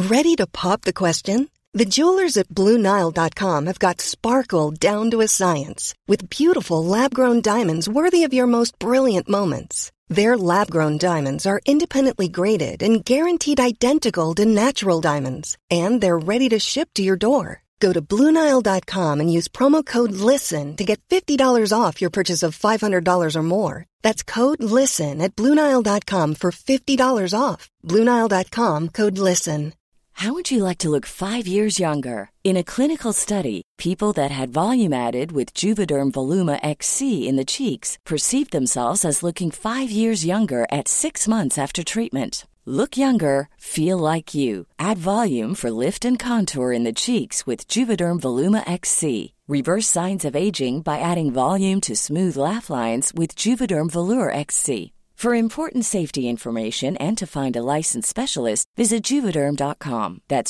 Ready to pop the question? The jewelers at BlueNile.com have got sparkle down to a science with beautiful lab-grown diamonds worthy of your most brilliant moments. Their lab-grown diamonds are independently graded and guaranteed identical to natural diamonds, and they're ready to ship to your door. Go to BlueNile.com and use promo code LISTEN to get $50 off your purchase of $500 or more. That's code LISTEN at BlueNile.com for $50 off. BlueNile.com, code LISTEN. How would you like to look 5 years younger? In a clinical study, people that had volume added with Juvederm Voluma XC in the cheeks perceived themselves as looking 5 years younger at 6 months after treatment. Look younger, feel like you. Add volume for lift and contour in the cheeks with Juvederm Voluma XC. Reverse signs of aging by adding volume to smooth laugh lines with Juvederm Volure XC. For important safety information and to find a licensed specialist, visit Juvederm.com. That's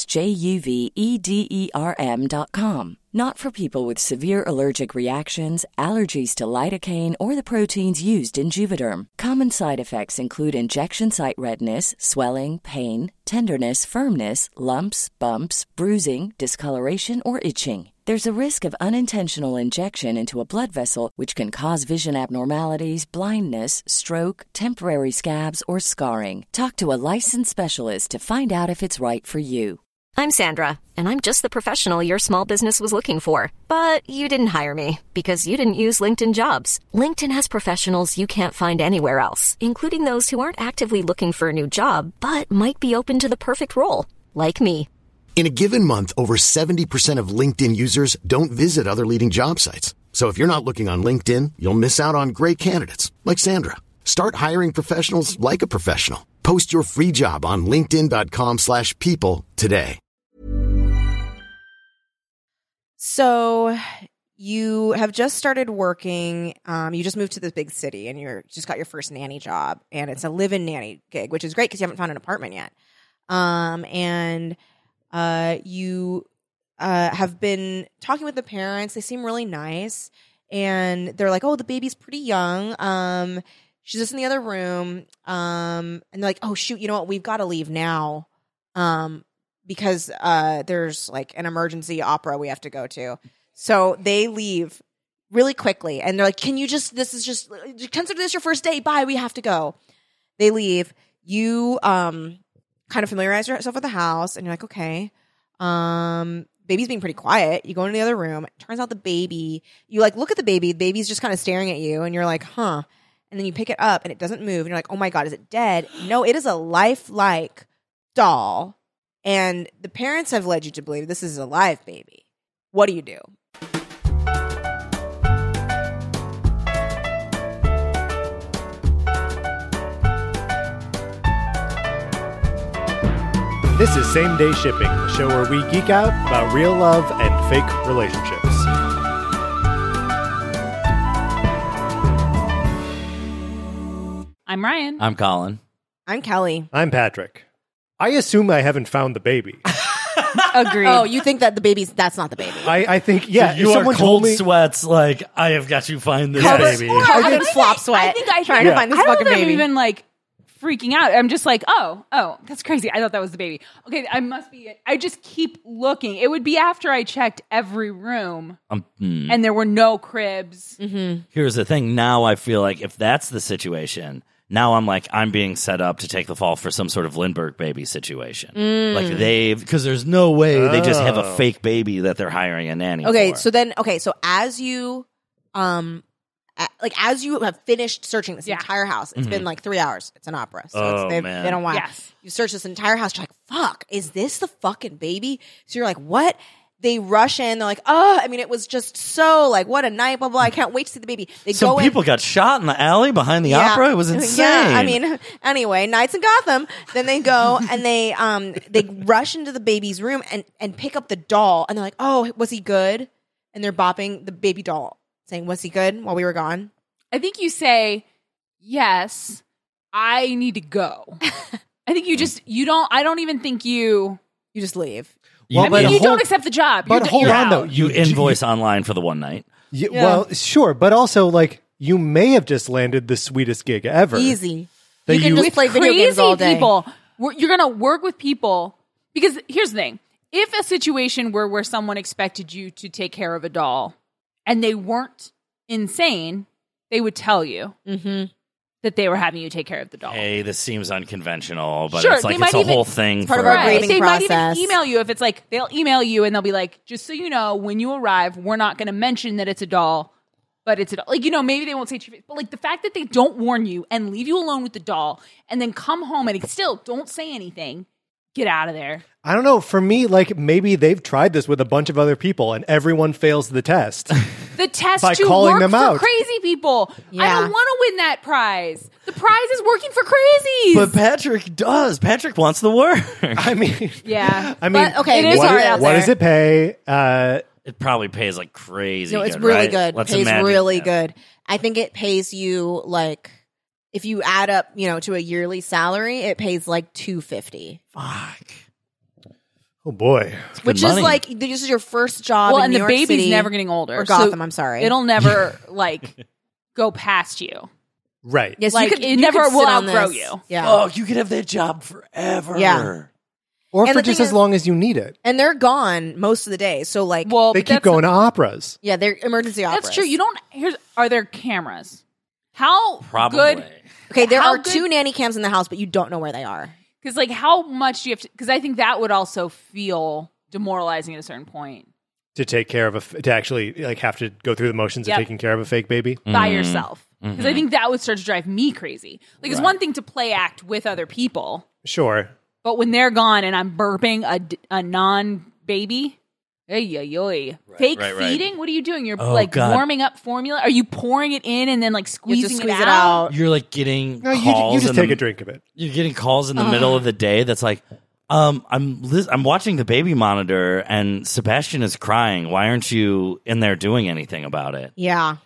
JUVEDERM.com. Not for people with severe allergic reactions, allergies to lidocaine, or the proteins used in Juvederm. Common side effects include injection site redness, swelling, pain, tenderness, firmness, lumps, bumps, bruising, discoloration, or itching. There's a risk of unintentional injection into a blood vessel, which can cause vision abnormalities, blindness, stroke, temporary scabs, or scarring. Talk to a licensed specialist to find out if it's right for you. I'm Sandra, and I'm just the professional your small business was looking for. But you didn't hire me because you didn't use LinkedIn Jobs. LinkedIn has professionals you can't find anywhere else, including those who aren't actively looking for a new job, but might be open to the perfect role, like me. In a given month, over 70% of LinkedIn users don't visit other leading job sites. So if you're not looking on LinkedIn, you'll miss out on great candidates like Sandra. Start hiring professionals like a professional. Post your free job on linkedin.com/people today. So you have just started working. You just moved to this big city and you're just got your first nanny job, and it's a live-in nanny gig, which is great because you haven't found an apartment yet. You have been talking with the parents. They seem really nice, and they're like, "Oh, the baby's pretty young. She's just in the other room." And they're like, "Oh shoot, you know what? We've got to leave now, because there's like an emergency opera we have to go to." So they leave really quickly, and they're like, "Can you just? This is just consider this your first day. Bye. We have to go." They leave. You kind of familiarize yourself with the house, and you're like, okay. Baby's being pretty quiet. You go into the other room. It turns out the baby, you like look at the baby's just kind of staring at you, and you're like, huh. And then you pick it up and it doesn't move, and you're like, oh my God, is it dead? No, it is a lifelike doll. And the parents have led you to believe this is a live baby. What do you do? This is Same Day Shipping, the show where we geek out about real love and fake relationships. I'm Ryan. I'm Colin. I'm Kelly. I'm Patrick. I assume I haven't found the baby. Agreed. Oh, you think that that's not the baby? I think, yeah. So you are cold sweats like, I have got to find this baby. Covered in flop sweat. I think I trying to find this fucking baby. I'm even like freaking out. I'm just like, oh, that's crazy. I thought that was the baby. Okay, I just keep looking. It would be after I checked every room and there were no cribs. Mm-hmm. Here's the thing. Now I feel like if that's the situation, now I'm like, I'm being set up to take the fall for some sort of Lindbergh baby situation. Like because there's no way they just have a fake baby that they're hiring a nanny for. So as you as you have finished searching this entire house, it's been like 3 hours. It's an opera. So they've been a while. Yes. You search this entire house. You're like, fuck, is this the fucking baby? So you're like, what? They rush in. They're like, oh, I mean, it was just so like, what a night, blah, blah. I can't wait to see the baby. Some people got shot in the alley behind the opera. It was insane. Yeah, I mean, anyway, nights in Gotham. Then they go and they rush into the baby's room and pick up the doll. And they're like, oh, was he good? And they're bopping the baby doll, saying, was he good while we were gone? I think you say, yes, I need to go. I think I don't even think you just leave. You don't accept the job. But hold on, though. You invoice online for the one night. Yeah. Well, sure. But also, like, you may have just landed the sweetest gig ever. Easy. You can just play video games all day. People. You're going to work with people Because here's the thing. If a situation where someone expected you to take care of a doll and they weren't insane, they would tell you that they were having you take care of the doll. Hey, this seems unconventional, but Sure, it's like they it's might a even- whole thing part for of our us. grieving They might process. even email you if it's like, they'll email you and they'll be like, just so you know, when you arrive, we're not going to mention that it's a doll, but it's a doll. Like, maybe they won't say to your face, but like the fact that they don't warn you and leave you alone with the doll and then come home and still don't say anything, get out of there. I don't know. For me, like maybe they've tried this with a bunch of other people and everyone fails the test. The test By to calling work them for out. crazy people. I Yeah. don't want to win that prize. The prize is working for crazies. But Patrick does. Patrick wants the work. I mean, yeah. I mean, But, okay, it is what, hard out what there. does it pay? It probably pays like crazy. No, it's good, really right? good. Let's Pays imagine. really Yeah. good. I think it pays you like if you add up, to a yearly salary, it pays like $250, Fuck. Oh boy. It's good which money. is like this is your first job. Well, in and New the York baby's City. never getting older. or so Gotham. I'm sorry. It'll never go past you. Right. Yes, like, you could, it you never could will sit on outgrow this. you. Yeah. Oh, you could have that job forever. Yeah. Or And for the just thing as is- long as you need it. And they're gone most of the day. So like, Well, They but keep that's going to operas. yeah, they're emergency operas. That's true. You don't. Are there cameras? How Probably. good? Okay, there How are good- 2 nanny cams in the house, but you don't know where they are. Because like, how much do you have to? Because I think that would also feel demoralizing at a certain point To take care of to actually like have to go through the motions Yep. of taking care of a fake baby. by yourself. Because I think that would start to drive me crazy. Like, it's one thing to play act with other people, Sure. but when they're gone and I'm burping a non-baby, fake right. feeding. What are you doing? You're Oh, like God. warming up formula. Are you pouring it in and then like You have squeezing to squeeze it out? You're like getting No, calls. you just in take the- a drink of it. You're getting calls in the middle of the day. That's like, I'm watching the baby monitor and Sebastian is crying. Why aren't you in there doing anything about it? Yeah.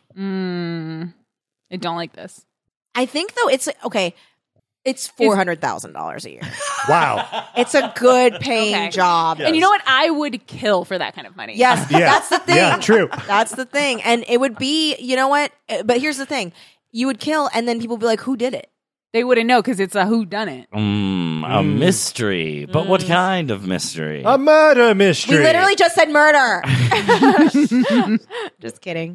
I don't like this. I think though it's okay. It's $400,000 a year. Wow. It's a good paying Okay. job. And you know what? I would kill for that kind of money. Yes, Yeah. that's the thing. Yeah, true. That's the thing. And it would be, you know what? But here's the thing. You would kill and then people would be like, who did it? They wouldn't know because it's a whodunit. A mystery. But what kind of mystery? A murder mystery. We literally just said murder. Just kidding.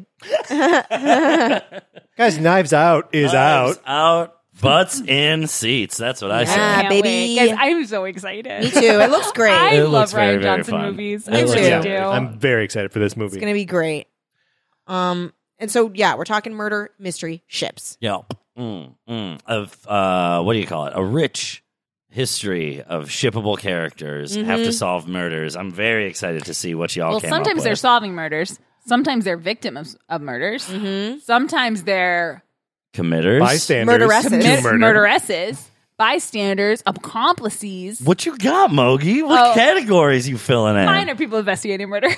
Guys, Knives Out is Knives out. out. Butts in seats. That's what I Yeah. say. Can't baby. wait. Guys, I'm so excited. Me too. It looks great. I It love looks very, Ryan very Johnson fun. movies. It I looks really very do. I'm very excited for this movie. It's going to be great. And so, yeah, we're talking murder mystery ships. Yeah. Of what do you call it? A rich history of shippable characters have to solve murders. I'm very excited to see what y'all Well, came up sometimes with. they're solving murders. Sometimes they're victims of murders. Sometimes they're committers. Bystanders. Murderesses. to murder. murderesses, bystanders, accomplices. What you got, Mogi? What Oh. categories you filling in? Mine are people investigating murder.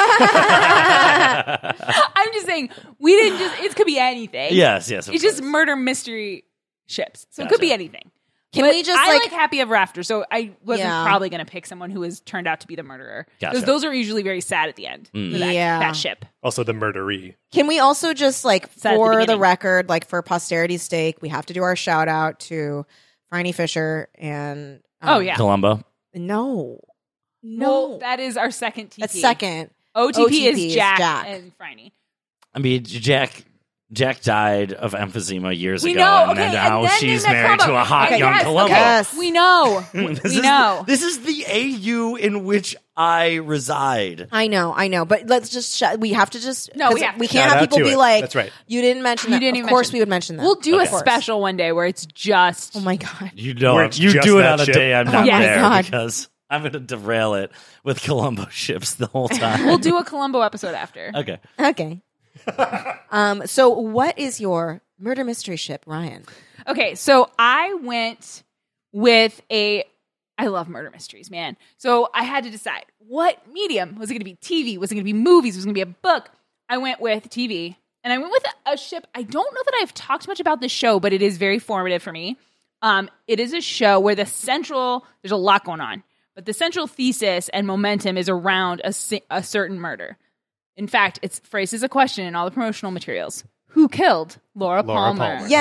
I'm just saying, we didn't just, it could be anything. Yes, of It's just course. murder mystery ships. So it Gotcha. could be anything. Can But we just I like, like Happy Ever After, so I wasn't Yeah. probably going to pick someone who has turned out to be the murderer. Because Gotcha. those are usually very sad at the end. For that, Yeah. that ship. Also the murdery. can we also just like, Said at the for the beginning. record, like for posterity's sake, we have to do our shout out to Franny Fisher and. Oh, yeah. Columbo. No. Well, that is our second TP. That's second. OTP, is is Jack, Jack. and Franny. I mean, Jack died of emphysema years We ago, know. and Okay, then now and then she's there's that married Columbo. to a hot Okay, young yes, Columbo. okay. Yes. We know. This we know. This is the AU in which I reside. I know, but let's just we have to just No, we 'cause have to. we can't Shout have out people to be it. like, That's right. You didn't mention You that. didn't Of even course, mention we would mention that. We'll do Okay. a special one day where it's just. Oh my god. You know, Where it's you just do it that on a ship. day I'm not Oh my there God. because I'm going to derail it with Columbo ships the whole time. We'll do a Columbo episode after. Okay. Okay. So what is your murder mystery ship, Ryan? Okay, so I went with I love murder mysteries, man. So I had to decide what medium. Was it going to be TV? Was it going to be movies? Was it going to be a book? I went with TV, and I went with a ship. I don't know that I've talked much about this show, but it is very formative for me. It is a show where there's a lot going on, but the central thesis and momentum is around a certain murder. In fact, it's phrased as a question in all the promotional materials. Who killed Laura Palmer? Palmer.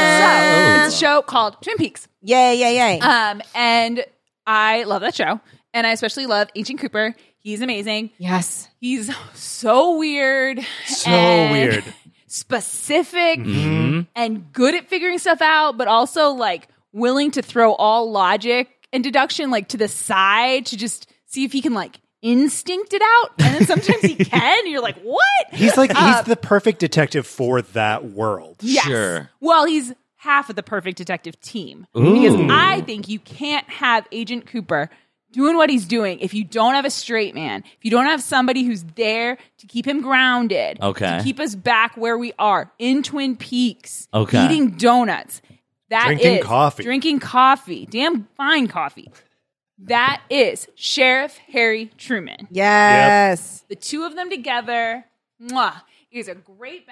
Yeah. So, it's a show called Twin Peaks. Yay. And I love that show. And I especially love Agent Cooper. He's amazing. Yes. He's so weird. So and weird. Specific and good at figuring stuff out, but also like willing to throw all logic and deduction like to the side to just see if he can like instinct it out. And then sometimes he can. And you're like, what? He's like he's the perfect detective for that world. Yes. Sure. Well, he's half of the perfect detective team. Ooh. Because I think you can't have Agent Cooper doing what he's doing if you don't have a straight man, if you don't have somebody who's there to keep him grounded, Okay. to keep us back where we are in Twin Peaks, Okay. eating donuts. Drinking coffee. Drinking coffee. Damn fine coffee. That is Sheriff Harry Truman. Yes. The two of them together, mwah, is a great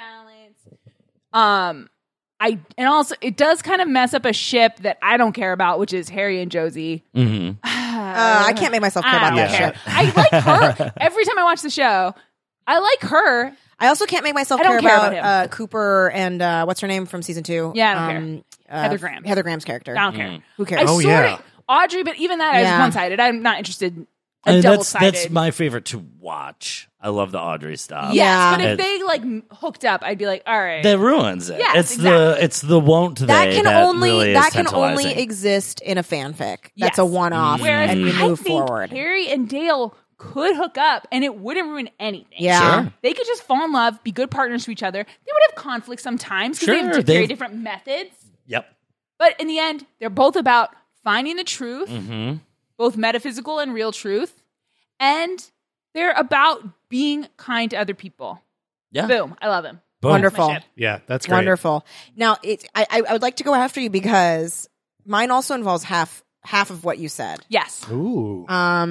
balance. And also it does kind of mess up a ship that I don't care about, which is Harry and Josie. Mm-hmm. I can't make myself care about I that don't care. shit. I like her. Every time I watch the show, I like her. I also can't make myself I don't care care about about Cooper and what's her name from season 2? Yeah, I don't care. Heather Graham. Heather Graham's character. I don't care. Who cares? I Oh, sorta- yeah. Audrey, but even that is Yeah. one-sided. I'm not interested. That's Double-sided. my favorite to watch. I love the Audrey stuff. Yes, Yeah. but if they like hooked up, I'd be like, all right. That ruins it. Yes, It's the won't they that can only really is that can tantalizing. only exist in a fanfic. Yes. That's a one-off, Whereas and you I move think forward. Harry and Dale could hook up, and it wouldn't ruin anything. Yeah. Sure. They could just fall in love, be good partners to each other. They would have conflict sometimes because they Sure, have very they've- different methods. Yep. But in the end, they're both about finding the truth, Mm-hmm. both metaphysical and real truth, and they're about being kind to other people. Yeah. Boom. I love him. Boom. Wonderful. My ship. Yeah, that's great. Wonderful. Now, I would like to go after you because mine also involves half of what you said. Yes. Ooh.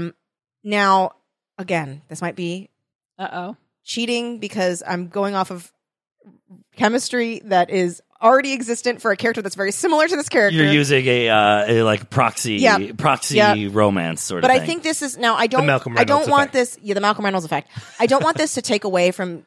Now, again, this might be Uh-oh. cheating because I'm going off of chemistry that is already existent for a character that's very similar to this character. You're using a like proxy Yeah. proxy Yeah. romance sort But of I thing. think this is now. I don't Malcolm want Reynolds this. Yeah, the Malcolm Reynolds effect. I don't want this to take away from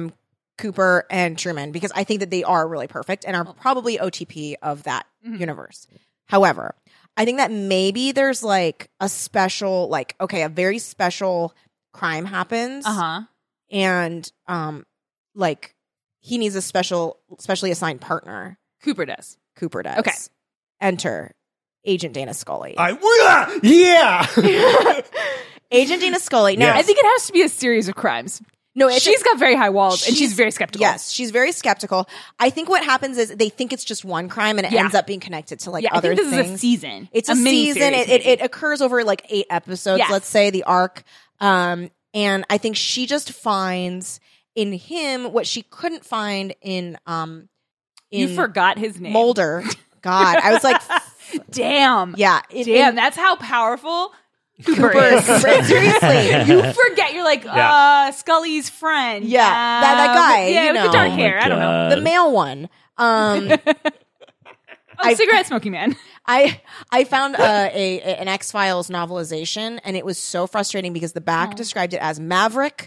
Cooper and Truman because I think that they are really perfect and are probably OTP of that universe. However, I think that maybe there's like a special, like a very special crime happens, and like he needs a specially assigned partner. Cooper does. Cooper does. Okay. Enter Agent Dana Scully. Yeah. Agent Dana Scully. Now, Yes. I think it has to be a series of crimes. no, She's got very high walls, and she's very skeptical. Yes, she's very skeptical. I think what happens is they think it's just one crime, and it Yeah. ends up being connected to like Yeah, I other think this things. is a season. It's a mini season. series, It occurs over like 8 episodes. Yes. Let's say the arc. And I think she just finds in him what she couldn't find in You forgot his name. Mulder. God, I was like, Damn. yeah, Damn, that's how powerful Cooper Cooper. is. Seriously, You forget. You're like, Yeah. Scully's friend. Yeah, that guy, Yeah, you with know. the dark Oh hair. my I don't know. God. the male one. Cigarette smoking man. I found an X-Files novelization, and it was so frustrating because the back described it as Maverick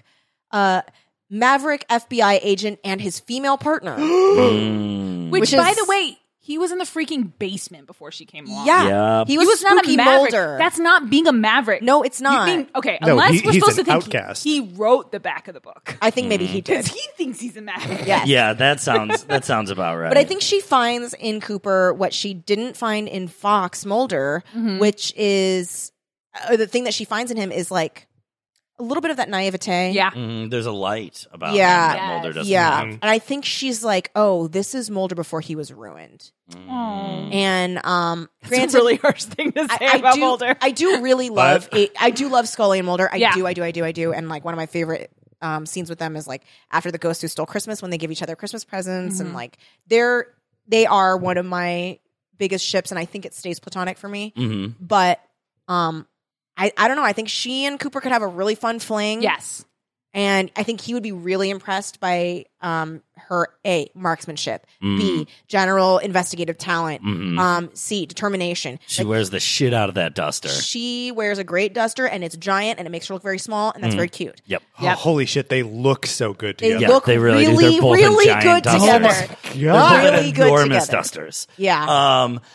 FBI agent and his female partner. Which, Which by is- the way, he was in the freaking basement before she came along. Yeah, Yep. he He was was not a Spooky maverick. Mulder. That's not being a maverick. No, it's not. Okay, No, unless we're he's supposed to an think outcast. he wrote the back of the book. I think maybe he Because did. he thinks he's a maverick. Yes. Yeah, that sounds about right. But I think she finds in Cooper what she didn't find in Fox Mulder, which is the thing that she finds in him is like a little bit of that naivete. Yeah. There's a light about Yeah. him that Mulder doesn't Yeah. have. And I think she's like, oh, this is Mulder before he was ruined. And It's granted, a really harsh thing to say about Mulder. I do really love I do love Scully and Mulder. I Yeah. do. And like one of my favorite scenes with them is like after the Ghost Who Stole Christmas when they give each other Christmas presents and like they are one of my biggest ships, and I think it stays platonic for me. Mm-hmm. But I don't know. I think she and Cooper could have a really fun fling. Yes. And I think he would be really impressed by her A, marksmanship, B, general investigative talent, C, determination. She wears the shit out of that duster. She wears a great duster, and it's giant, and it makes her look very small, and that's very cute. Yep. Oh, holy shit, they look so good They together. Yeah, look they really do. really, They're both in really giant good dusters. together. God. Really good Enormous together. dusters. Yeah.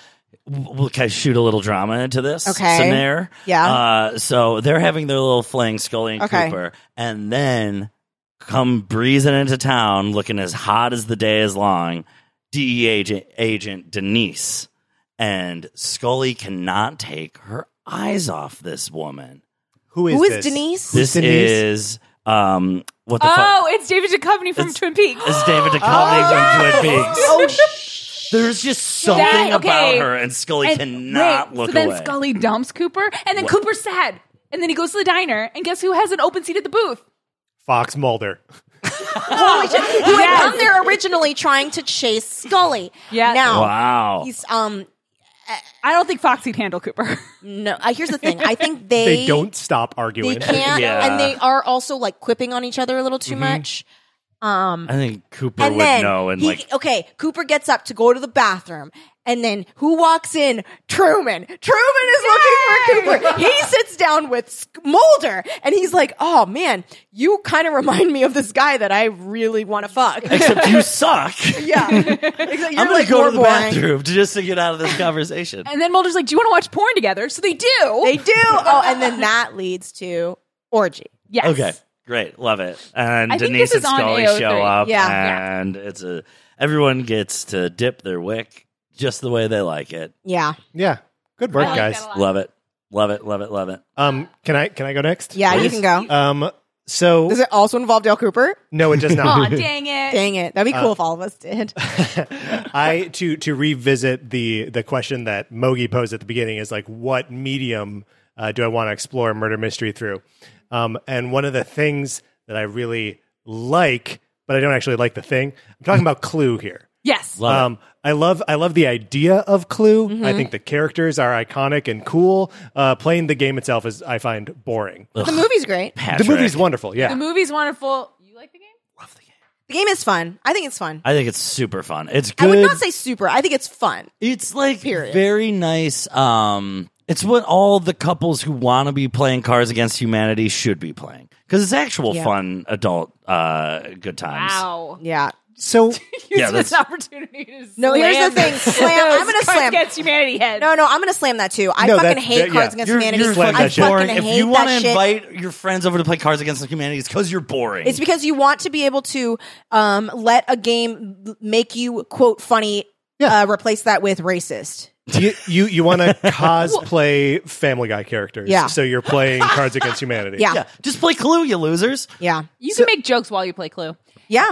Can I shoot a little drama into this? Okay. Scenario? Yeah. So they're having their little fling, Scully and Cooper, and then come breezing into town looking as hot as the day is long, DEA agent Denise. And Scully cannot take her eyes off this woman. Who is Denise? This is what the fuck? It's David Duchovny from Twin Peaks. It's David Duchovny from Twin Peaks. Oh, There's just something about her, and Scully cannot look away. So then Scully dumps Cooper, and then Cooper's sad. And then he goes to the diner, and guess who has an open seat at the booth? Fox Mulder. Holy shit. Who had come there originally trying to chase Scully. Yeah. Now, wow. he's I don't think Foxy'd handle Cooper. no. Here's the thing. I think they don't stop arguing. They can't, Yeah. and they are also like quipping on each other a little too much. I think Cooper And would then know. And Cooper gets up to go to the bathroom, and then who walks in? Truman. Truman is looking for Cooper. He sits down with Mulder, and he's like, "Oh man, you kind of remind me of this guy that I really want to fuck." except you suck. Yeah, you're I'm going like to go more to the boring. bathroom just to get out of this conversation. And then Mulder's like, do you want to watch porn together? So they do. They do. Oh, and then that leads to orgy. Yes. Okay, great, love it. And I think Denise this and is on Scully AO3. show up, Yeah. and it's everyone gets to dip their wick just the way they like it. Yeah. Yeah. Good work, I like guys. that a lot. Love it, love it, love it, love it. Can I go next? Yeah, you can go. So Does it also involve Dale Cooper? no, it does Aw, not. dang it. Dang it. That'd be cool if all of us did. To revisit the question that Mogi posed at the beginning is like, what medium do I want to explore murder mystery through? And one of the things that I really like, but I don't actually like the thing. I'm talking about Clue here. Yes. Love it. I love the idea of Clue. Mm-hmm. I think the characters are iconic and cool. Playing the game itself is, I find, boring. The movie's great. Patrick. The movie's wonderful. Yeah. The movie's wonderful. You like the game? Love the game. The game is fun. I think it's fun. I think it's super fun. It's I good. would not say super. I think it's fun. It's like Period. very nice. It's what all the couples who want to be playing Cards Against Humanity should be playing, because it's actual Yeah. fun adult good times. Wow. Yeah. So Yeah, This that's opportunity to No, here's the slam thing. Slam. I'm gonna those slam. Cards Against Humanity head. No, I'm gonna slam that too. I No, fucking that's- hate that- Cards yeah. Against You're Humanity. slam I that shit. fucking boring. If hate you want that to shit. invite your friends over to play Cards Against Humanity, it's because you're boring. It's because you want to be able to let a game make you quote funny. Yeah. Replace that with racist. you want to cosplay Family Guy characters. Yeah. So you're playing Cards Against Humanity. Yeah. yeah, just play Clue, you losers. Yeah. You can make jokes while you play Clue. Yeah.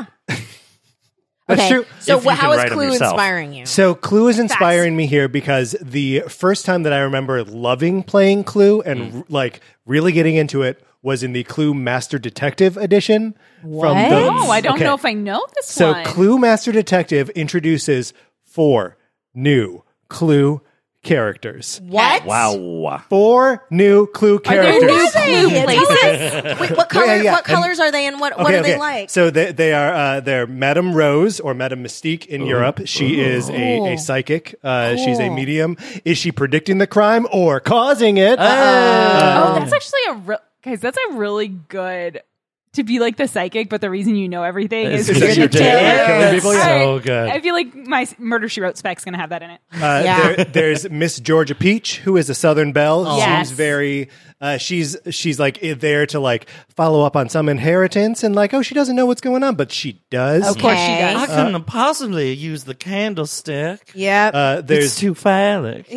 That's Okay. true. So If you how can is write 'em Clue yourself. inspiring you? So Clue is inspiring me here because the first time that I remember loving playing Clue and like really getting into it was in the Clue Master Detective edition. What? Oh, I don't Okay. know if I know this So one. Clue Master Detective introduces 4 new Clue characters. What? Wow. 4 new Clue there characters. new Clue Tell places? us. Wait, what color? yeah. What colors are they, and what are they like? So they are they're Madame Rose or Madame Mystique in Europe. She is a psychic. She's a medium. Is she predicting the crime or causing it? That's actually guys, that's a really good to be like the psychic, but the reason you know everything is Is you're that the you're dead? killer. Killing people? Yeah. So good. I feel like my Murder, She Wrote spec's gonna have that in it. Yeah. There's Miss Georgia Peach, who is a Southern Belle. Who Yes. seems very. She's like there to like follow up on some inheritance and like she doesn't know what's going on, but she does. Of course she Okay. does. I couldn't have possibly used the candlestick. Yep. It's There's too phallic.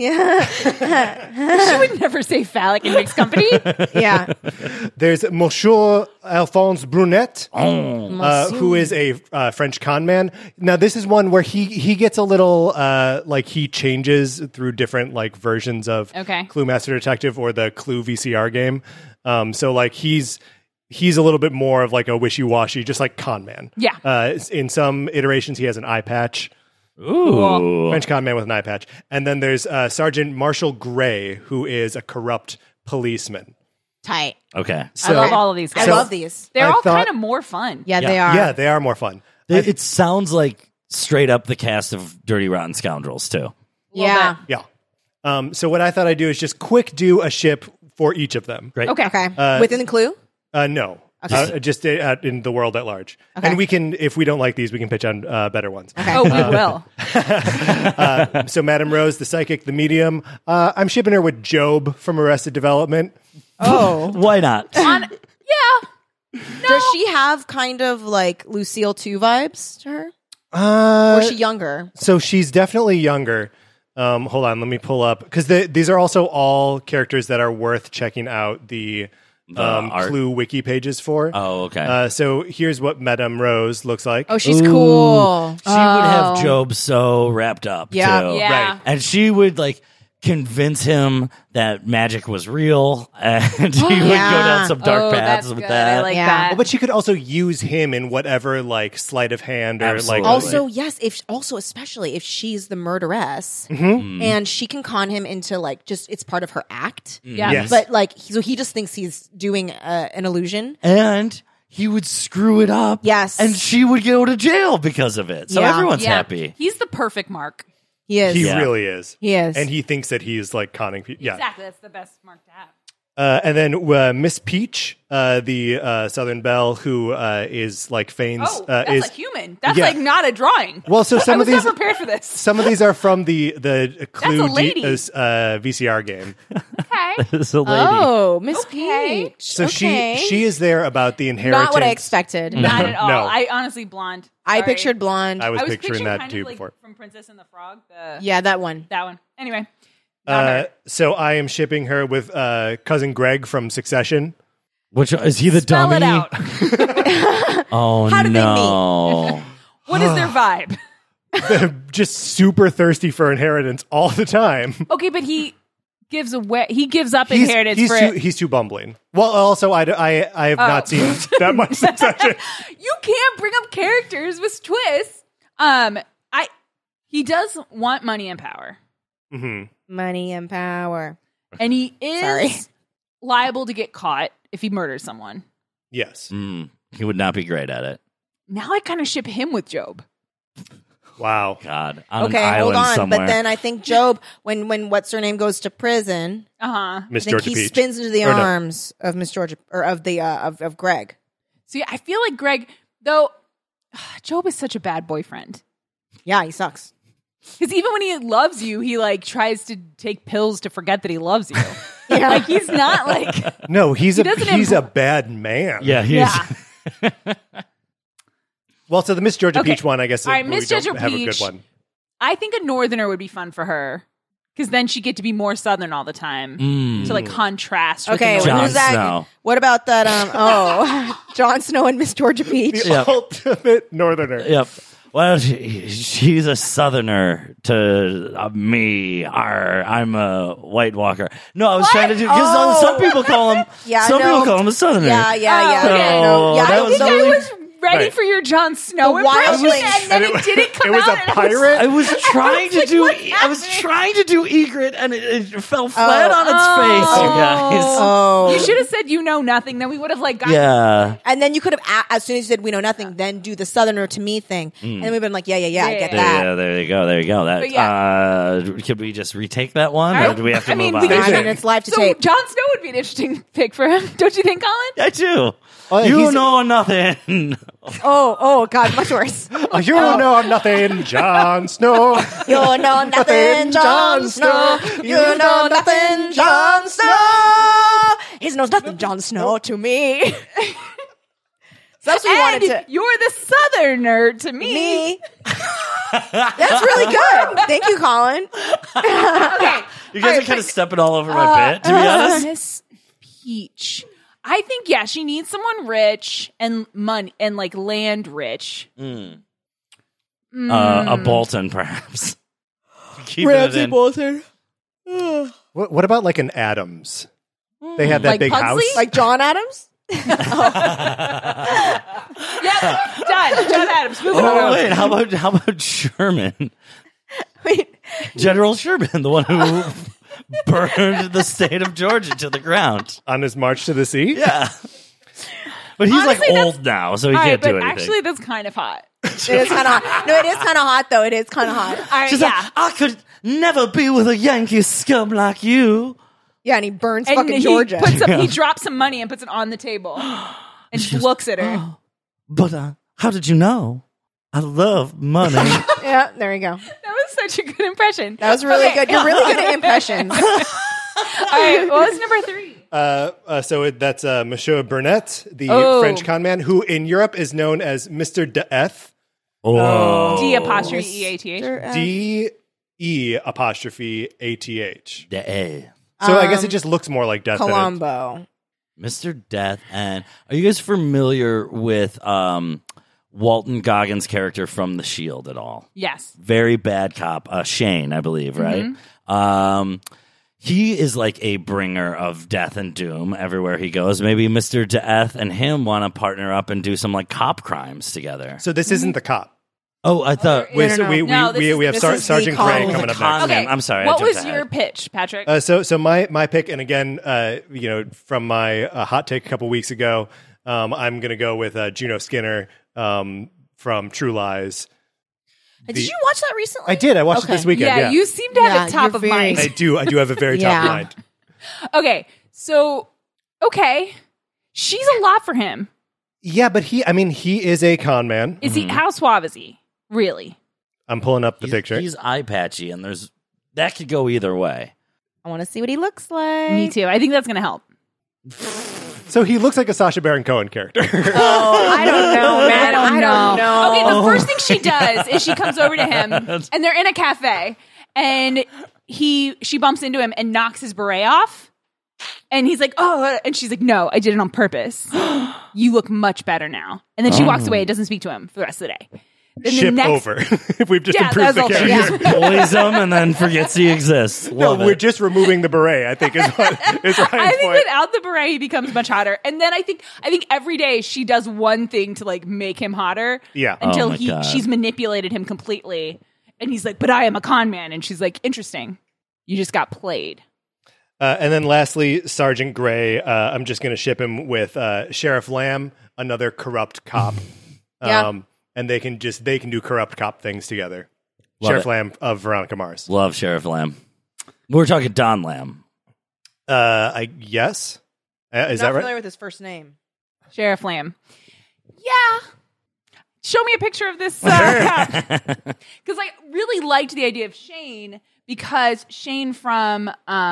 She would never say phallic in mixed company. Yeah. there's Monsieur Alphonse Brunet, Oh. who is a French con man. Now this is one where he gets a little like he changes through different like versions of Okay. Clue Master Detective or the Clue VCR game. So like he's a little bit more of like a wishy-washy, just like con man. Yeah. In some iterations, he has an eye patch. Ooh. French con man with an eye patch. And then there's Sergeant Marshall Gray, who is a corrupt policeman. Tight. Okay. I love all of these guys. I love these. They're I all thought- kind of more fun. Yeah, they are. Yeah, they are more fun. It sounds like straight up the cast of Dirty Rotten Scoundrels, too. Yeah. Yeah. So what I thought I'd do is just quick do a ship for each of them. Great. Okay. Okay. Within the Clue? No. just in the world at large. Okay. And we can, if we don't like these, we can pitch on better ones. Okay. Oh, we will. So Madame Rose, the psychic, the medium. I'm shipping her with Job from Arrested Development. Oh. Why not? Yeah. Does she have kind of like Lucille 2 vibes to her? Or is she younger? So she's definitely younger. Hold on, let me pull up because these are also all characters that are worth checking out the art? Clue wiki pages for. Oh, okay. So here's what Madame Rose looks like. Oh, she's cool. She would have Job so wrapped up, Yeah. too. Yeah. Right. And she would, like, convince him that magic was real, and he would go down some dark paths that's with good. that. I like Yeah. that. But she could also use him in whatever like sleight of hand or Absolutely. like Also, yes, especially if she's the murderess and she can con him into like just it's part of her act. Yeah. Yes. But like, so he just thinks he's doing an illusion. And he would screw it up. Yes. And she would go to jail because of it. So Yeah. everyone's Yeah. happy. He's the perfect Mark. He is. he Yeah. really is. He is. And he thinks that he's like conning people. Yeah. Exactly. That's the best Mark to have. And then Miss Peach, the Southern Belle, who is like Fane's Oh, that's is a human. That's Yeah. like not a drawing. well. So I some was of these not prepared for this. some of these are from the Clue lady. VCR game. Okay. It's a lady. Oh, Miss Okay. Peach. So Okay. she is there about the inheritance. Not what I expected. Not at all. No. I honestly blonde. I Sorry. pictured blonde. I was I was picturing that kind too of like before. from Princess and the Frog. Yeah, that one. That one. Anyway. Not her. So I am shipping her with cousin Greg from Succession. Which is he the Spell dummy? it out. Oh How did they no. What is their vibe? Just super thirsty for inheritance all the time. Okay, but he gives up inheritance he's for too, he's too bumbling. Well, also I have not seen that much Succession. You can't bring up characters with twists. He does want money and power. Money and power. And he is Sorry. liable to get caught if he murders someone. Yes. He would not be great at it. Now I kind of ship him with Job. Wow. God. On Okay, an hold island on. somewhere. But then I think Job, when what's her name goes to prison, Miss I think Georgia he Peach. spins into the Or no. arms of Miss Georgia or of the of Greg. See, I feel like Greg, though, Job is such a bad boyfriend. Yeah, he sucks. Because even when he loves you, he like tries to take pills to forget that he loves you. Yeah. Like he's not like No, he's doesn't a bad man. yeah, he's yeah. Well, so the Miss Georgia Okay. Peach one, I guess All right, we Miss don't Georgia have a good Peach. one. I think a northerner would be fun for her because then she'd get to be more southern all the time to like contrast. With Okay, the Jon who's that? Snow. What about that? Jon Snow and Miss Georgia Peach. The ultimate northerner. Yep. Well, she's a southerner to me. I'm a White Walker. No, I was trying to do because Oh. some people call him. Yeah, some no. people call him a southerner. Yeah. okay. No, yeah, that I was think I I was ready Right. for your Jon Snow The impression, wildlings. and then it didn't come It was out. a and pirate. I was trying to like, do. what's I was happening? trying to do Egret, and it fell flat on its face. You guys. Oh, You should have said you know nothing. Then we would have like gotten Yeah. and then you could have, as soon as you said we know nothing, then do the Southerner to me thing, and then we've been like, yeah, I get that. Yeah, there you go. There you go. That. But Could we just retake that one, All or right. do we have to I move mean, on? we can- I mean, it's live to So tape. Jon Snow would be an interesting pick for him, don't you think, Colin? I do. Oh, You he's- know nothing. Oh, God, much worse. You know nothing, Jon Snow. You know nothing, Jon Snow. You know nothing, Jon Snow. He knows nothing, Jon Snow, to me. So that's what we And wanted to. you're the southerner to me. Me. That's really good. Thank you, Colin. Okay. You guys are kind of stepping all over my bit, to be honest. Miss Peach. I think she needs someone rich and money and like land rich. A Bolton, perhaps. Keeping Ramsay it in. Bolton. What about like an Adams? They had that Like big Pugsley? house. Like John Adams? Yep, done. John Adams. Moving Oh on. wait, how about Sherman? Wait. General Sherman, the one who burned the state of Georgia to the ground. On his march to the sea? Yeah. But he's Honestly, like that's- old now, so he All right, can't but do anything. actually, that's kind of hot. It is kind of hot. No, it is kind of hot, though. It is kind of hot. All right, She's yeah. like, I could never be with a Yankee scum like you. Yeah, and he burns And fucking he Georgia. puts up, he drops some money and puts it on the table. and She goes, looks at her. "Oh, but how did you know? I love money." Yeah, there you go. That was such a good impression. That was really Okay. good. You're really good at impressions. All right, what was number 3? So that's Monsieur Burnett, the Oh. French con man, who in Europe is known as Mr. Death. Oh, D apostrophe EATH. D-E''ATH. D-A. So I guess it just looks more like Death. than it- Columbo. Mr. Death. And are you guys familiar with Walton Goggins' character from The Shield at all? Yes. Very bad cop, Shane, I believe, right? He is like a bringer of death and doom everywhere he goes. Maybe Mr. Death and him want to partner up and do some like cop crimes together. So this isn't the cop. Oh, I thought. Wait, so we No, this have this is the Sergeant con- Gray Oh, coming the up con- next. Okay. I'm sorry, I What jumped was ahead. your pitch, Patrick? So my pick, and again, from my hot take a couple weeks ago, I'm going to go with Juno Skinner from True Lies. Did you watch that recently? I did. I watched it Okay. this weekend. Yeah, you seem to have Yeah, it top you're of very- mind. I do have a very top Yeah. of mind. Okay, so she's a lot for him. Yeah, but he is a con man. Is he? How suave is he? Really? I'm pulling up the picture. He's eye patchy, and that could go either way. I want to see what he looks like. Me too. I think that's going to help. So he looks like a Sacha Baron Cohen character. Oh, I don't know, man. I don't know. Okay, the first thing she does is she comes over to him, and they're in a cafe, and she bumps into him and knocks his beret off, and he's like, "Oh," and she's like, "No, I did it on purpose. You look much better now." And then she walks away and doesn't speak to him for the rest of the day. Then Ship over. We've just Yeah, improved the that's all. character. Yeah. Bullies him and then forgets he exists. No, Love we're it. just removing the beret, I think is Ryan's I think point. without the beret, he becomes much hotter. And then I think every day she does one thing to like make him hotter. Yeah. Until Oh my God. she's manipulated him completely, and he's like, "But I am a con man," and she's like, "Interesting, you just got played." And then lastly, Sergeant Gray. I'm just going to ship him with Sheriff Lamb, another corrupt cop. Yeah. And they can do corrupt cop things together. Love Sheriff it. Lamb of Veronica Mars. Love Sheriff Lamb. We're talking Don Lamb. I guess. Is that Not right? familiar with his first name. Sheriff Lamb. Yeah. Show me a picture of this because I really liked the idea of Shane because Shane from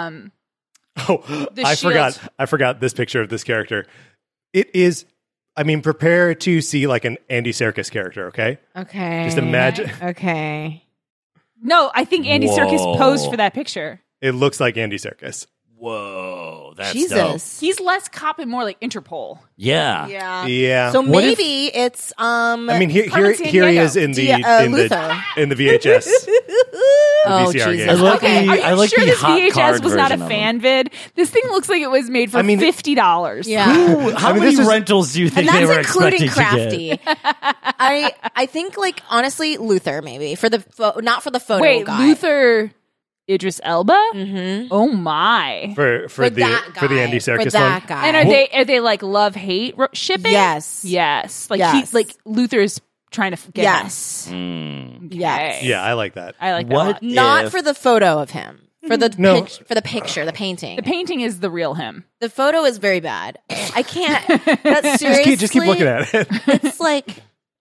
Oh, The I Shield. forgot this picture of this character. It is. I mean, prepare to see like an Andy Serkis character. Okay. Okay. Just imagine. Okay. No, I think Andy Serkis Whoa. posed for that picture. It looks like Andy Serkis. Whoa, that's dope. Jesus. He's less cop and more like Interpol. Yeah. Yeah. Yeah. So What if- maybe it's I mean, here Carmen he is in the Luther. in the VHS. Oh, VCR Jesus. game. I like Okay, the- are you I like sure the this hot VHS card was not a version of fan vid? This thing looks like it was made for I mean, $50. Yeah. Ooh, how I mean, many this is- rentals do you think And they that's were including expecting to get? Crafty. I think like honestly Luther maybe for the not for the photo Wait, guy. Luther Idris Elba? Mm-hmm. Oh my! for For the that for the guy. Andy Serkis For that one. guy. And are they like love hate shipping? Yes. yes. Like Yes. he like Luther's trying to get Yes. Mm. him. Yes. Yeah, I like that. I like that. What a lot. Not if- for the photo of him. For the No. for the picture, the painting. The painting is the real him. The photo is very bad. I can't. That's seriously. Just keep looking at it. It's like,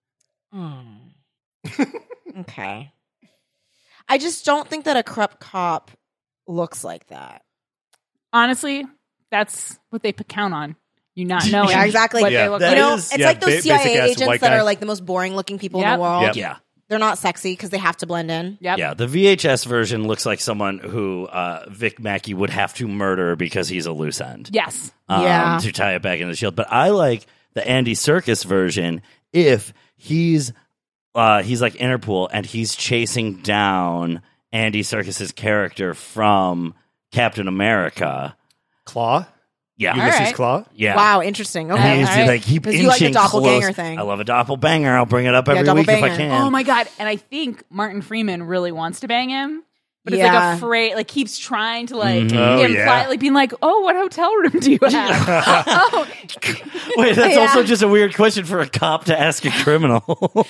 okay. I just don't think that a corrupt cop looks like that. Honestly, that's what they count on. You not knowing. Yeah, exactly. What Yeah, they look that like. You know, is- it's yeah, like those basic CIA ass agents white that guy. are like the most boring looking people in Yep. the world. Yep. Yeah. They're not sexy because they have to blend in. Yep. Yeah, the VHS version looks like someone who Vic Mackey would have to murder because he's a loose end. Yes. Yeah. To tie it back into the Shield. But I like the Andy Serkis version if he's like Interpol and he's chasing down Andy Serkis's character from Captain America. Claw? Yeah. Ulysses right. Claw? Yeah. Wow, interesting. Okay. He's All right. like keep 'Cause inching you like the doppelganger close. thing. I love a doppelbanger. I'll bring it up every week if I doppelbanger. can. Oh my god! And I think Martin Freeman really wants to bang him. but it's like afraid, like keeps trying to like Oh, imply, yeah. like being like, oh, what hotel room do you have? Oh. Wait, that's also just a weird question for a cop to ask a criminal.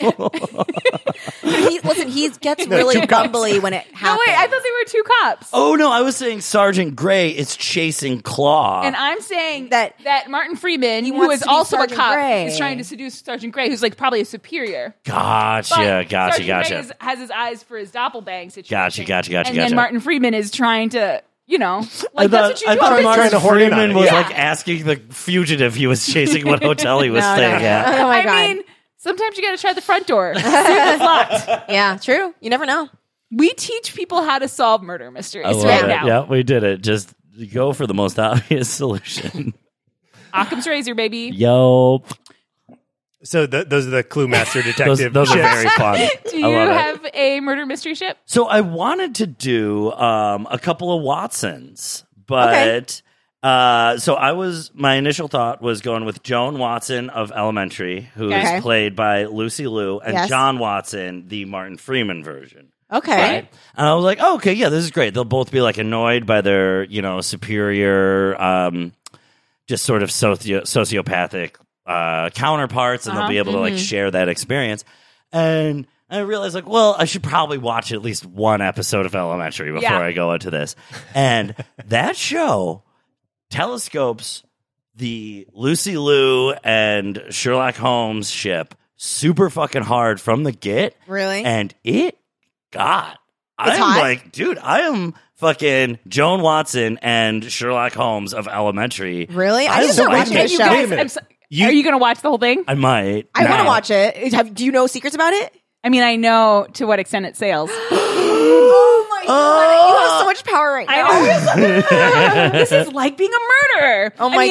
He gets really bumbly when it No, happens. wait, I thought they were two cops. Oh no, I was saying Sergeant Gray is chasing Claw. And I'm saying That- that Martin Freeman, who wants is to be also Sergeant a cop, Grey. is trying to seduce Sergeant Gray, who's like probably a superior. Gotcha. Sergeant Grey has his eyes for his doppelbang situation. Gotcha. And then Martin Freeman is trying to, that's I what thought you do. Martin trying to horn in on Freeman it, was yeah. like asking the fugitive he was chasing what hotel he was staying at. Oh my I God. mean, sometimes you got to try the front door. See if it's locked. Yeah, true. You never know. We teach people how to solve murder mysteries I love right it. now. Yeah, we did it. Just go for the most obvious solution. Occam's razor, baby. Yo, So those are the Clue Master Detective. those are ships. very fun. Do you have a murder mystery ship? So I wanted to do a couple of Watsons, but my initial thought was going with Joan Watson of Elementary, who Okay. is played by Lucy Liu, and Yes. John Watson, the Martin Freeman version. Okay. Right? And I was like, oh, okay, yeah, this is great. They'll both be like annoyed by their, superior, just sort of sociopathic counterparts, and they'll be able to like share that experience. And I realized, like, well, I should probably watch at least one episode of Elementary before I go into this. And that show telescopes the Lucy Liu and Sherlock Holmes ship super fucking hard from the get. Really? And I'm hot? like, dude, I am fucking Joan Watson and Sherlock Holmes of Elementary. Really? I I need to start like watching it. this You show. Wait a guys, minute. are you going to watch the whole thing? I might. I want to now. watch it. Do you know secrets about it? I mean, I know to what extent it sails. Oh my God. You have so much power right now. I know. This is like being a murderer. Oh my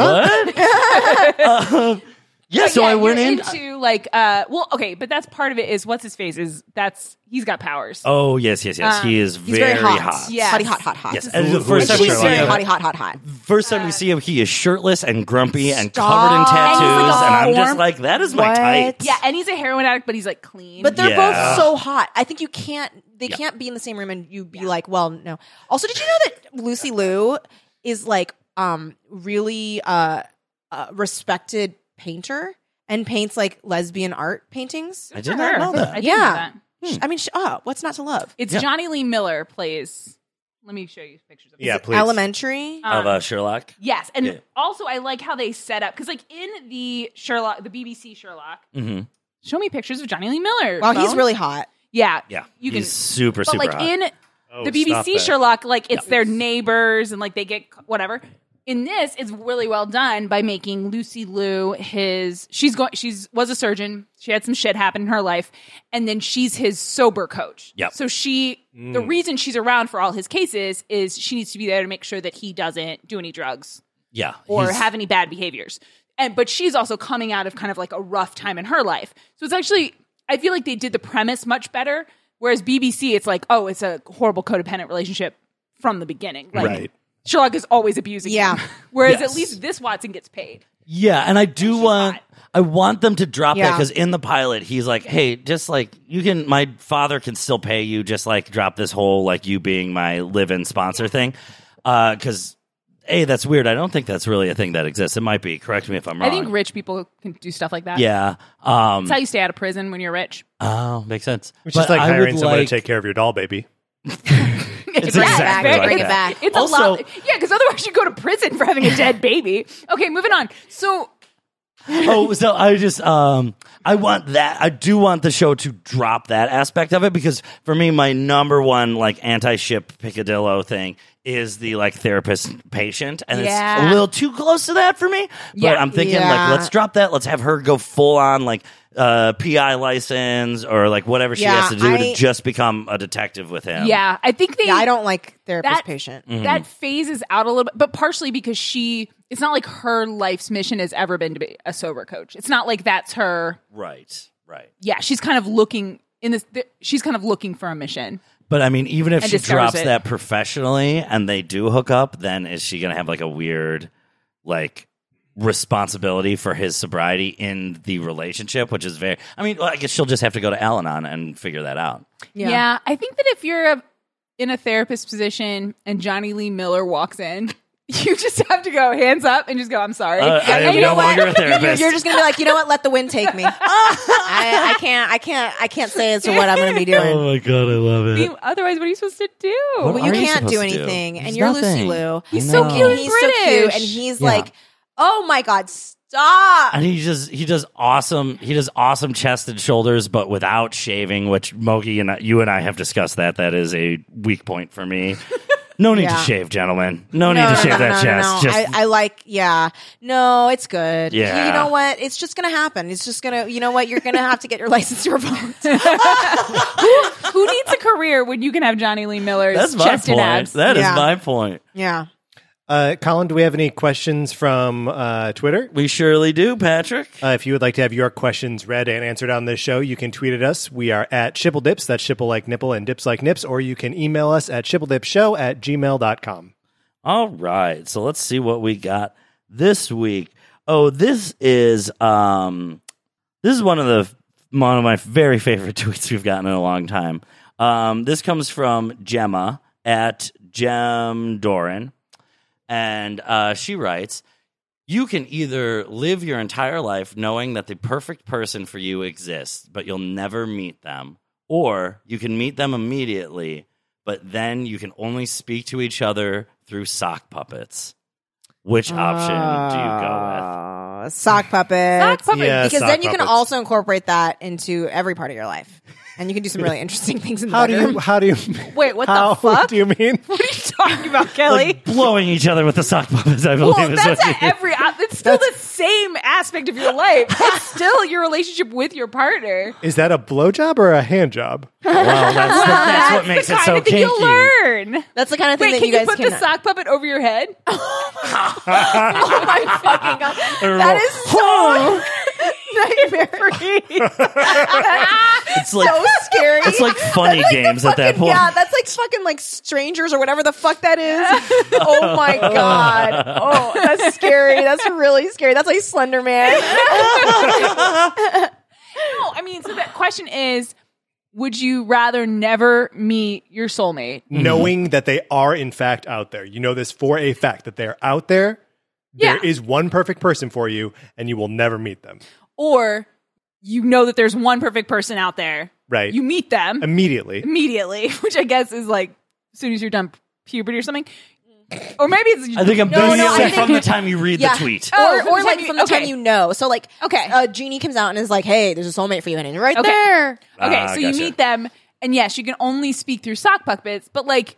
God. What? Yeah, so I went you're in. into like, okay, but that's part of it. Is what's his face? He's got powers. Oh yes. He is He's very hot. hot. Yeah. Hot. Yes, and the Who first is time we She's see very him, hot. first time we see him, he is shirtless and grumpy and Stop. covered in And tattoos, he's like and I'm just warm- like, that is my What? type. Yeah, and he's a heroin addict, but he's like clean. But they're Yeah. both so hot. I think they can't be in the same room and you be like, well, no. Also, did you know that Lucy Liu is like really respected painter and paints like lesbian art paintings? I did not know that. I didn't know that. I mean, what's not to love? It's Johnny Lee Miller plays. Let me show you pictures of him. Yeah, please. Elementary. Of Sherlock. Yes, and Yeah. also I like how they set up because, like, in the BBC Sherlock, Mm-hmm. show me pictures of Johnny Lee Miller. Wow, he's phone. really hot. Yeah, Yeah, You he's can, super but like hot. in Oh, the stop BBC that. Sherlock, like it's their neighbors and like they get whatever. In this, it's really well done by making Lucy Liu was a surgeon. She had some shit happen in her life, and then she's his sober coach. Yep. So the reason she's around for all his cases is she needs to be there to make sure that he doesn't do any drugs Yeah, or he's- have any bad behaviors. But she's also coming out of kind of like a rough time in her life. So it's actually, I feel like they did the premise much better. Whereas BBC, it's like, oh, it's a horrible codependent relationship from the beginning. Like, Right. Sherlock is always abusing Yeah. him. Whereas Yes. at least this Watson gets paid. Yeah, and I do want hot. I want them to drop that Yeah. because in the pilot he's like, hey, just like my father can still pay you, just like drop this whole like you being my live-in sponsor thing, because that's weird. I don't think that's really a thing that exists. It might be. Correct me if I'm wrong. I think rich people can do stuff like that. Yeah. That's how you stay out of prison when you're rich. Oh, makes sense. Which But is like I hiring would someone like- to take care of your doll baby. It's Bring it exactly back. like Bring it that. back. It's Also- a lot. Yeah, because otherwise you go to prison for having a dead baby. Okay, moving on. So So I just I want that. I do want the show to drop that aspect of it because for me, my number one like anti-ship picadillo thing is the like therapist patient, and it's Yeah. a little too close to that for me. But Yeah. I'm thinking Yeah. like let's drop that. Let's have her go full on like PI license or like whatever she Yeah, has to do to I- just become a detective with him. yeah, I think they. Yeah, I don't like therapist that patient. That phases out a little bit, but partially because it's not like her life's mission has ever been to be a sober coach. It's not like that's her. Right. Yeah, she's kind of looking in this. She's kind of looking for a mission. But I mean, even if And she discovers drops it. that professionally and they do hook up, then is she going to have like a weird, like, responsibility for his sobriety in the relationship? Which is very. I mean, I guess she'll just have to go to Al-Anon and figure that out. Yeah, I think that if in a therapist position and Johnny Lee Miller walks in, you just have to go hands up and just go, I'm sorry. I am no longer a therapist. You're just gonna be like, you know what? Let the wind take me. I can't say as to what I'm gonna be doing. Oh my God, I love it. Otherwise, what are you supposed to do? What Well, are you you can't supposed do to do? anything, and There's you're nothing. Lucy Liu. He's I so know. cute and He's so British. cute, and he's Yeah. like, oh my God, stop. And he does awesome chest and shoulders, but without shaving, which Mogi and you and I have discussed that is a weak point for me. No need to shave, gentlemen. No need to shave that chest. No. Just I like, no, it's good. Yeah. You know what? It's just gonna happen. It's just gonna, you know what? You're gonna have to get your license revoked. Who needs a career when you can have Johnny Lee Miller's that's my chest and point. abs? That is Yeah. my point. Yeah. Colin, do we have any questions from Twitter? We surely do, Patrick. If you would like to have your questions read and answered on this show, you can tweet at us. We are at ShippleDips. That's Shipple like nipple and dips like nips. Or you can email us at shippledipshow@gmail.com. All right, so let's see what we got this week. Oh, this is one of my very favorite tweets we've gotten in a long time. This comes from Gemma at Gem Doran. And she writes, you can either live your entire life knowing that the perfect person for you exists, but you'll never meet them, or you can meet them immediately, but then you can only speak to each other through sock puppets. Which option do you go with? Sock puppets. Sock puppets. Yeah, Because sock then you can puppets. also incorporate that into every part of your life. And you can do some really interesting things in the How bedroom. do you Wait, what how the fuck? do you mean? What are you talking about, Kelly? Like blowing each other with the sock puppets, I believe Well, is that's what you at every. It's still the same aspect of your life. It's still your relationship with your partner. Is that a blowjob or a hand job? Well, that's what makes the it kind so of thing kinky. you'll learn. That's the kind of thing Wait, that can you you guys put the sock puppet over your head? Oh my fucking God. That is so nightmare. It's like So scary. it's like funny games at that point. Yeah, that's like fucking like Strangers or whatever the fuck that is. Oh my God. Oh, that's scary. That's really scary. That's like Slender Man. No, I mean, so that question is, would you rather never meet your soulmate? Knowing that they are in fact out there. You know this for a fact that they're out there. There Yeah. is one perfect person for you, and you will never meet them. Or you know that there's one perfect person out there. Right. You meet them Immediately. immediately, which I guess is like as soon as you're done puberty or something. Or maybe it's I think No, I think- from the time you read Yeah. the tweet. Oh, Or like from the time okay. you know. So like, Okay. Genie comes out and is like, hey, there's a soulmate for you. And you're right Okay. there. Okay, so you Gotcha. meet them, and yes, you can only speak through sock puppets, but like,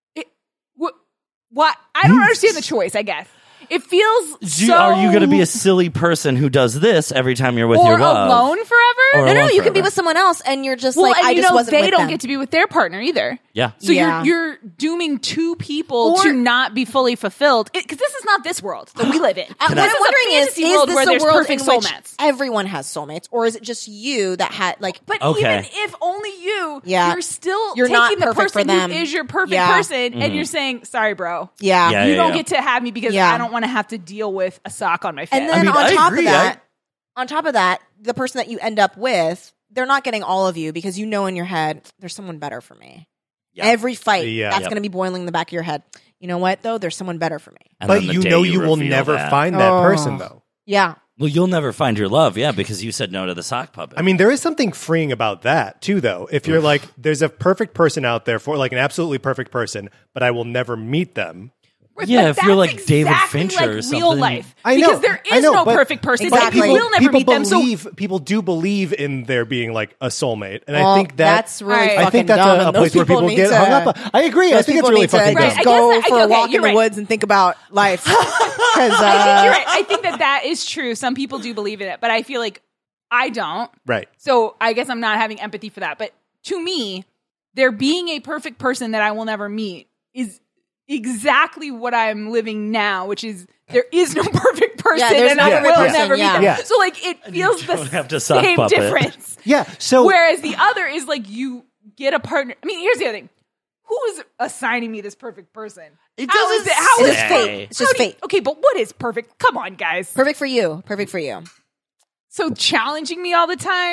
what? I don't understand the choice, I guess. It feels so... Are you going to be a silly person who does this every time you're with or your love? alone forever? Or No, alone you can be forever. with someone else and you're just Well, like, and I you just know wasn't they with don't them. get to be with their partner either. Yeah. So Yeah. you're dooming two people to not be fully fulfilled. Because this is not this world that we live in. What I'm This is a wondering is fantasy world this where a there's world perfect in which soulmates? everyone has soulmates, or is it just you that had like? But Okay. even if only you, Yeah. you're still You're not taking the perfect for person them. who is your perfect Yeah. person, and you're saying, sorry, bro. yeah. Yeah. You don't get to have me because Yeah. I don't want to have to deal with a sock on my face. And then I mean, on I top agree. of that, the person that you end up with, they're not getting all of you because you know in your head there's someone better for me. Yeah. Every fight, Yeah. that's Yep. going to be boiling in the back of your head. You know what though? There's someone better for me. And But then the you day know you will reveal never that. find that Oh. person, though. Yeah. Well, you'll never find your love, yeah, because you said no to the sock puppet. I mean, there is something freeing about that, too, though. If you're like, there's a perfect person out there for, like, an absolutely perfect person, but I will never meet them. yeah, But if you're that's like David exactly Fincher like or something. real life. I know. Because there I is know, no but- perfect person. Exactly. So you will never meet them. So People do believe in there being, like, a soulmate. And I Well, think that's really Alright. fucking I think that's dumb. a and place those where people need get to- hung up on. I agree. I those think it's people really need to fucking Right, dumb. I go guess that- for a okay, walk in you're the right. woods and think about life. Because I think you're right. I think that is true. Some people do believe in it, but I feel like I don't. Right. So I guess I'm not having empathy for that. But to me, there being a perfect person that I will never meet is exactly what I'm living now, which is there is no perfect person Yeah, there's and no I perfect will person, never yeah. meet them. Yeah. So like it feels the don't have to sock same puppet. difference. Yeah. So Whereas the other is like you get a partner. I mean, here's the other thing. Who is assigning me this perfect person? It How doesn't is it? How It's is just say. fate. It's just how do you- fate. Okay, but what is perfect? Come on, guys. Perfect for you. Perfect for you. So challenging me all the time.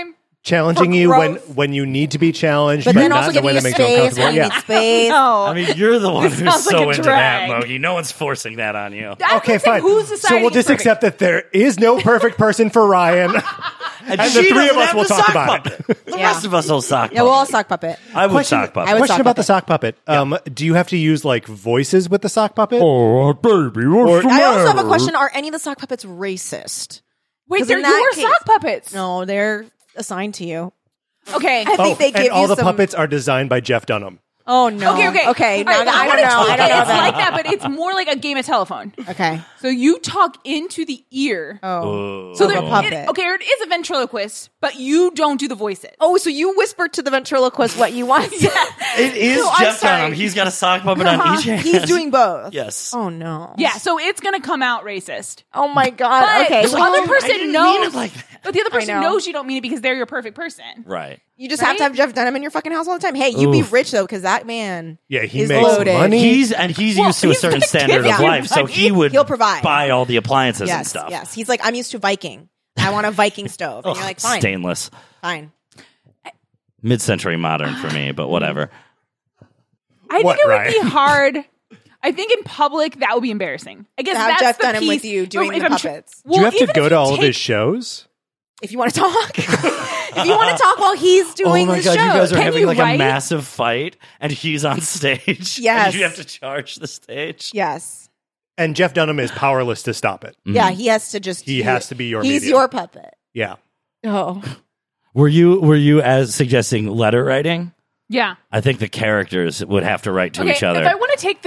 challenging you when you need to be challenged, But then not also in a way giving that you makes you space uncomfortable. when you Yeah. need space. No. I mean, you're the one who's sounds like so a into drag. that, Mogi. No one's forcing that on you. I'm Okay, just saying, fine. Who's So deciding we'll just it's perfect? accept that there is no perfect person for Ryan. And the she three of doesn't us have will the talk sock about puppet. it. The Yeah. rest of us will sock Yeah, we'll all puppet. sock puppet. I would sock puppet. I would Question sock about the puppet. sock puppet. Do you have to use like voices with the sock puppet? Oh, baby, what's the I also have a matter? question. Are any of the sock puppets racist? Wait, 'Cause they're in that your case- sock puppets. No, they're assigned to you. Okay. I think they give and all you the some... puppets are designed by Jeff Dunham. Oh, no. Okay. Okay. No, All right, I don't know. I don't know It's that. like that, but it's more like a game of telephone. Okay. So you talk into the ear. Oh. So Of there, a puppet. it is a ventriloquist, but you don't do the voices. Oh, so you whisper to the ventriloquist what you want. It is No, I'm Jeff sorry. Dunham. He's got a sock puppet on each hand. He's doing both. Yes. Oh, no. Yeah, so it's going to come out racist. Oh, my God. But Okay. the other person didn't knows. mean it like that. But the other person know. knows you don't mean it because they're your perfect person. Right. You just have to have Jeff Dunham in your fucking house all the time. Hey, you be rich, though, because that man Yeah, he is makes loaded. money. He's used to a he's certain gonna standard give of you life, so money. he would He'll provide. buy all the appliances and Yes, stuff. yes. He's like, I'm used to Viking. I want a Viking stove. And you're like, fine. Stainless. Fine. Mid-century modern for me, but whatever. I What, think it would Ryan? be hard. I think in public that would be embarrassing. I guess To have that's Jeff the Dunham piece. with you doing If the I'm puppets. Do you have to even go if to you all of take- his shows? If you want to talk. If you want to talk while he's doing Oh my the god, show. you guys are Can having you like write? a massive fight, and he's on stage. Yes. And you have to charge the stage. Yes. And Jeff Dunham is powerless to stop it. Yeah, he has to just... He has to be your He's medium. your puppet. Yeah. Oh. Were you as suggesting letter writing? Yeah. I think the characters would have to write to each other. If I want to take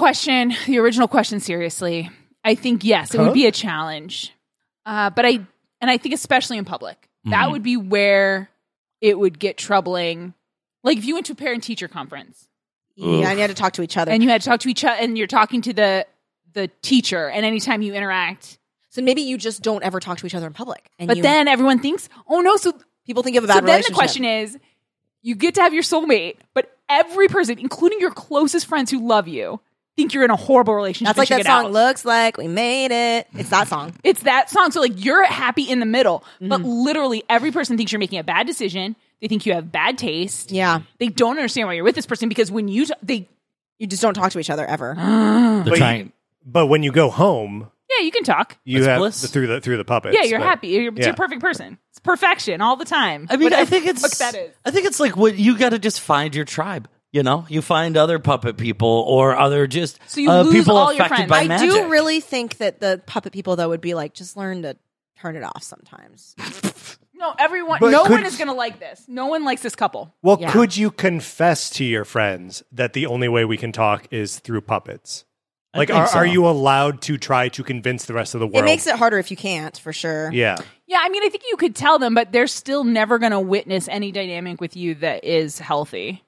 the original question seriously, I think yes, it would be a challenge. But I think especially in public, that would be where it would get troubling. Like if you went to a parent-teacher conference Yeah, and you had to talk to each other. and you had to talk to each other, and you're talking to the teacher, and anytime you interact, so maybe you just don't ever talk to each other in public. And but then everyone thinks, oh no, so people think you have a so bad then relationship. the question is, you get to have your soulmate, but every person, including your closest friends who love you, think you're in a horrible relationship. That's like and that should get song, out. Looks Like We Made It. It's that song. It's that song. So like you're happy in the middle, but Mm-hmm. literally every person thinks you're making a bad decision. They think you have bad taste. Yeah. They don't understand why you're with this person because when you You just don't talk to each other ever. They're But, trying. but when you go home, yeah, you can talk. you It's have bliss. through the puppets. Yeah, you're but- happy. It's yeah. your perfect person. It's perfection all the time. I mean, I Whatever think the it's fuck that is. I think it's like what you got to just find your tribe. You know, you find other puppet people or other just So you lose people all your affected friends. by I magic. do really think that the puppet people, though, would be like, just learn to turn it off sometimes. No, everyone. But No could- one is going to like this. No one likes this couple. Well, Yeah. could you confess to your friends that the only way we can talk is through puppets? I Like, think so. are you allowed to try to convince the rest of the world? It makes it harder if you can't, for sure. Yeah. Yeah, I mean, I think you could tell them, but they're still never going to witness any dynamic with you that is healthy.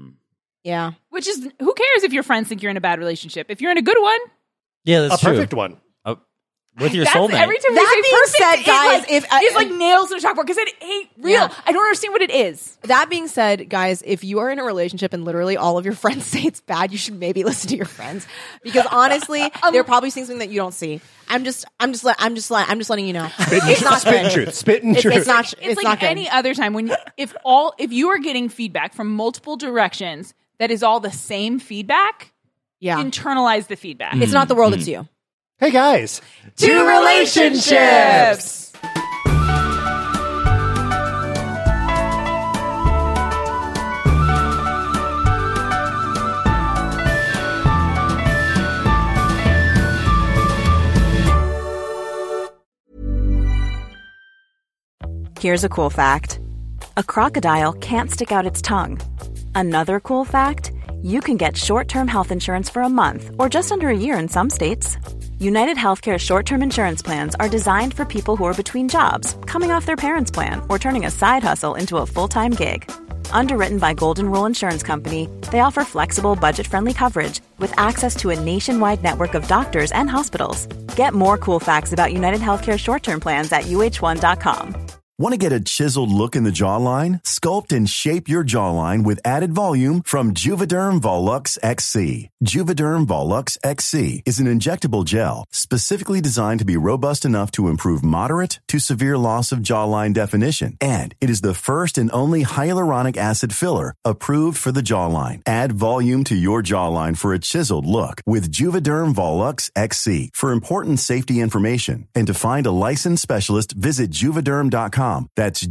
Yeah. Which is, who cares if your friends think you're in a bad relationship? If you're in a good one, Yeah, that's A true. perfect one. With your that's soulmate. every time That we say being perfect, said, it's guys, like, if it's like nails in a chalkboard because it ain't real. Yeah. I don't understand what it is. That being said, guys, if you are in a relationship and literally all of your friends say it's bad, you should maybe listen to your friends because honestly, they're probably seeing something that you don't see. I'm just letting you know. It's not Spitting good. truth. Spitting It's truth. not. It's like not good. any other time when if you are getting feedback from multiple directions that is all the same feedback, Yeah. internalize the feedback. It's not the world, it's you. Hey, guys. Two relationships. Here's a cool fact. A crocodile can't stick out its tongue. Another cool fact, you can get short-term health insurance for a month or just under a year in some states. United Healthcare short-term insurance plans are designed for people who are between jobs, coming off their parents' plan, or turning a side hustle into a full-time gig. Underwritten by Golden Rule Insurance Company, they offer flexible, budget-friendly coverage with access to a nationwide network of doctors and hospitals. Get more cool facts about United Healthcare short-term plans at uh1.com. Want to get a chiseled look in the jawline? Sculpt and shape your jawline with added volume from Juvederm Volux XC. Juvederm Volux XC is an injectable gel specifically designed to be robust enough to improve moderate to severe loss of jawline definition. And it is the first and only hyaluronic acid filler approved for the jawline. Add volume to your jawline for a chiseled look with Juvederm Volux XC. For important safety information and to find a licensed specialist, visit Juvederm.com. That's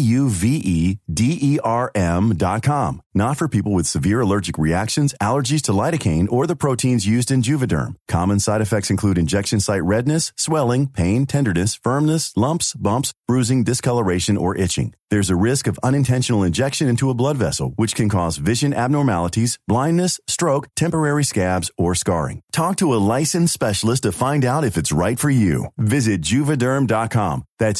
Juvederm.com. Not for people with severe allergic reactions, allergies to lidocaine, or the proteins used in Juvederm. Common side effects include injection site redness, swelling, pain, tenderness, firmness, lumps, bumps, bruising, discoloration, or itching. There's a risk of unintentional injection into a blood vessel, which can cause vision abnormalities, blindness, stroke, temporary scabs, or scarring. Talk to a licensed specialist to find out if it's right for you. Visit Juvederm.com. That's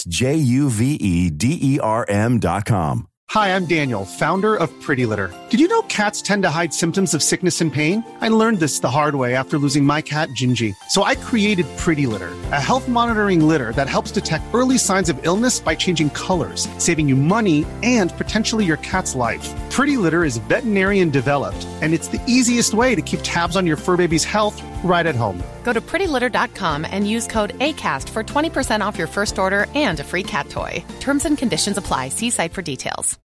Juvederm.com. Hi, I'm Daniel, founder of Pretty Litter. Did you know cats tend to hide symptoms of sickness and pain? I learned this the hard way after losing my cat, Gingy. So I created Pretty Litter, a health monitoring litter that helps detect early signs of illness by changing colors, saving you money and potentially your cat's life. Pretty Litter is veterinarian developed, and it's the easiest way to keep tabs on your fur baby's health right at home. Go to prettylitter.com and use code ACAST for 20% off your first order and a free cat toy. Terms and conditions apply. See site for details.